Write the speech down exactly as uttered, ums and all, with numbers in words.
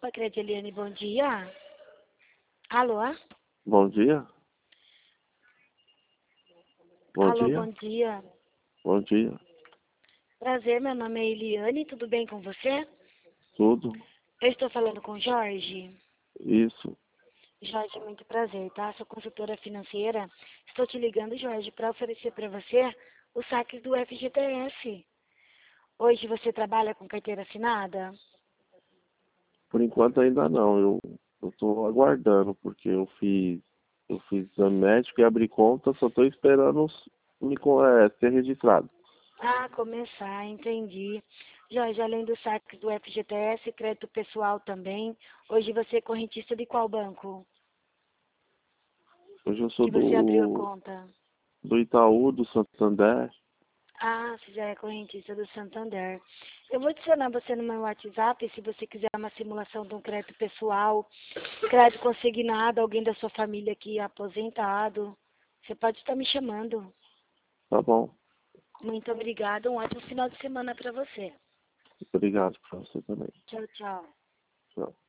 Opa, Crediliane, bom dia. Alô? Bom dia. Bom Alô, dia. bom dia. Bom dia. Prazer, meu nome é Eliane, tudo bem com você? Tudo? Eu estou falando com Jorge. Isso. Jorge, muito prazer, tá? Sou consultora financeira. Estou te ligando, Jorge, para oferecer para você os saques do F G T S. Hoje você trabalha com carteira assinada? Por enquanto ainda não. Eu eu tô aguardando porque eu fiz eu fiz exame médico e abri conta, só tô esperando os- me co- é, ser registrado. Ah, começar, entendi. Jorge, além dos saques do F G T S, crédito pessoal também. Hoje você é correntista de qual banco Hoje eu sou que você abriu a do conta? do Itaú, do Santander. Ah, você já é correntista do Santander. Eu vou adicionar você no meu WhatsApp se você quiser uma simulação de um crédito pessoal, crédito consignado, alguém da sua família que é aposentado. Você pode estar me chamando. Tá bom. Muito obrigada. Um ótimo final de semana para você. Obrigado para você também. Tchau, tchau. Tchau.